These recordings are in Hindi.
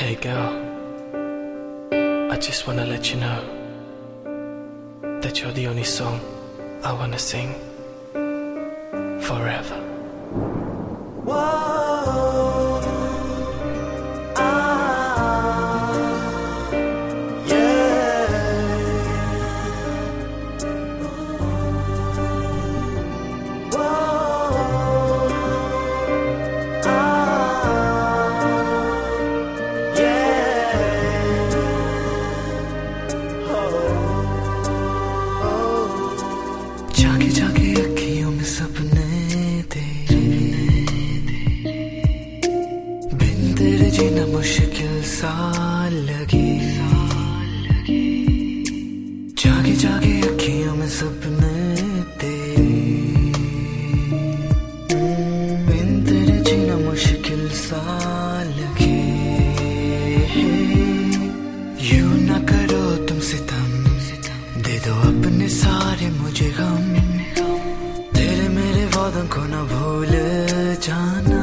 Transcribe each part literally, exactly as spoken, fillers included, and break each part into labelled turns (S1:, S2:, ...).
S1: Hey girl, I just wanna let you know that you're the only song I wanna sing forever.
S2: Whoa, ah, yeah. Whoa, ah, yeah. Oh, oh.
S3: जागे जागे अखियों में सपने तेरे, बिन तेरे जीना मुश्किल सा लगे। जागे जागे अखियों में सपने तेरे, बिन तेरे जीना मुश्किल सा लगे। यूं ना करो तुम सितम, दे दो अपने सारे मुझे गम। तेरे मेरे वादों को ना भूल जाना।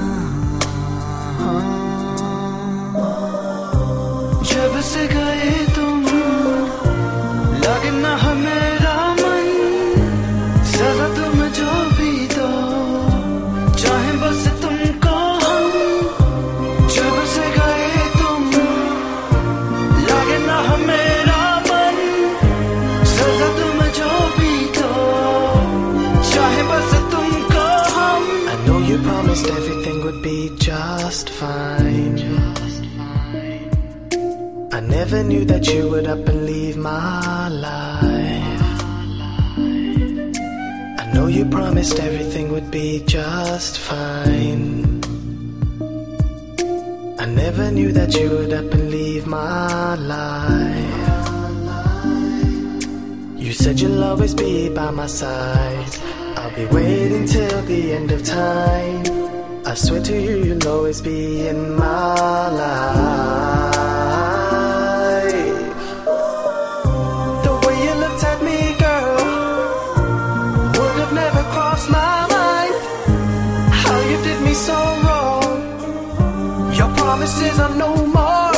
S3: जब से गए तुम लगे ना मेरा मन, सजा तुम जो भी दो चाहे बस तुमको हम। जब से गए तुम लगे ना मेरा मन, सजा तुम जो भी दो चाहे बस तुमको हम।
S1: I know you promised everything would be just fine. I never knew that you would up and leave my life. I know you promised everything would be just fine. I never knew that you would up and leave my life. You said you'll always be by my side. I'll be waiting till the end of time. I swear to you, you'll always be in my life. The way you looked at me, girl, would have never crossed my mind. How you did me so wrong. Your promises are no more.